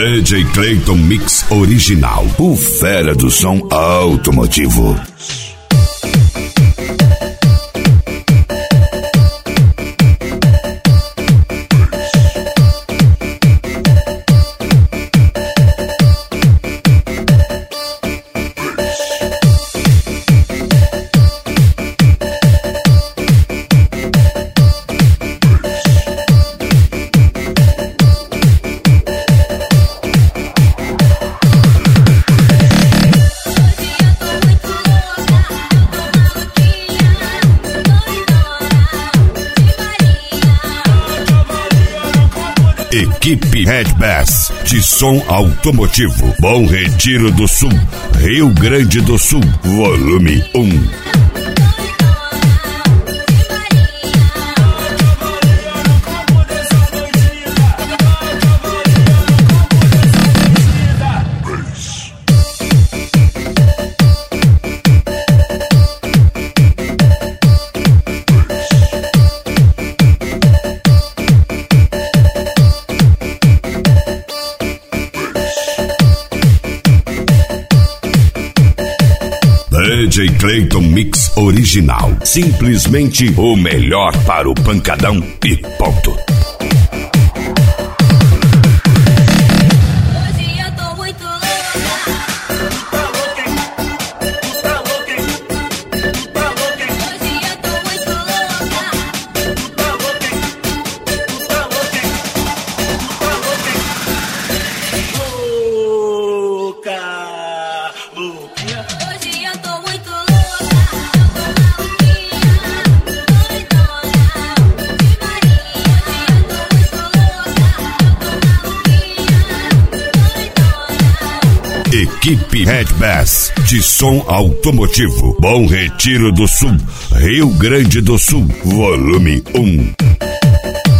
DJ Clayton Mix Original, o fera do som automotivo. Equipe Red Bass de som automotivo, Bom Retiro do Sul, Rio Grande do Sul, volume 1. DJ Clayton Mix Original, simplesmente o melhor para o pancadão e ponto. Equipe Red Bass de som automotivo, Bom Retiro do Sul, Rio Grande do Sul, volume 1.